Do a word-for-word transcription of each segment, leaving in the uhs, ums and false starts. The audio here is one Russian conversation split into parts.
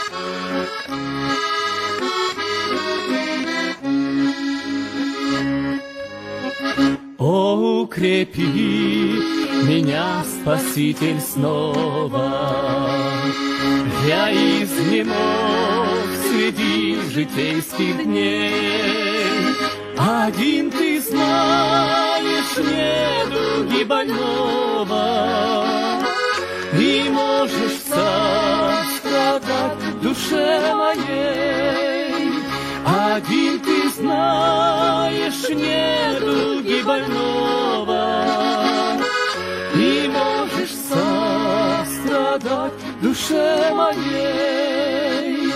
О, укрепи меня, Спаситель, снова. Я изнемог среди житейских дней. Один ты знаешь недуги больного, и можешь сострадать в душе моей. Один ты знаешь недуги больного, и можешь сострадать в душе моей.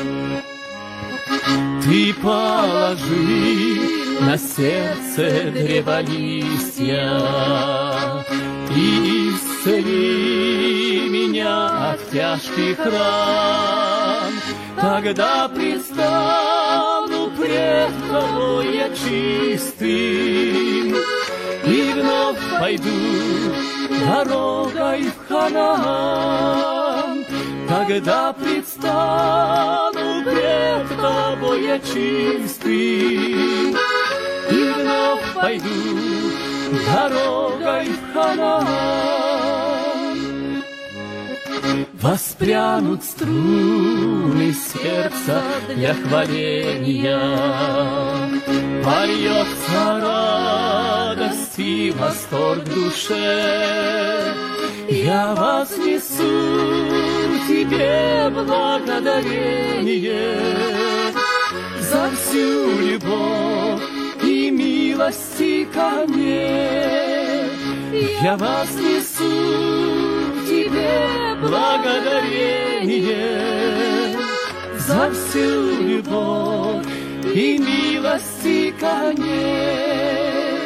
Ты положи на сердце древолистья и исцели меня от тяжких ран. Тогда предстану пред тобой я чистым, и вновь пойду дорогой в Ханаан. Тогда предстану пред тобой я чистым, и вновь пойду дорогой в Ханаан. Воспрянут струны сердца для хваления, польется радость и восторг в душе. Я вознесу тебе благодарение за всю любовь и милости ко мне. Я вознесу тебе благодарение за всю любовь и милости ко мне.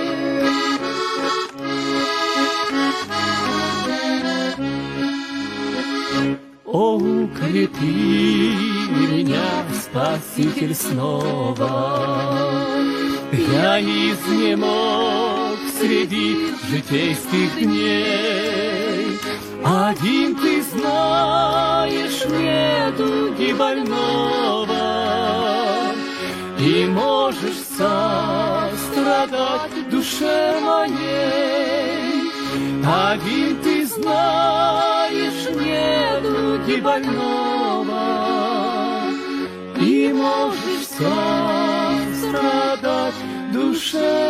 О, укрепи меня, Спаситель, снова. Я изнемог среди житейских дней. Один ты знаешь недуги больного, и можешь сострадать в душе моей. Один ты знаешь недуги больного, и можешь сострадать в душе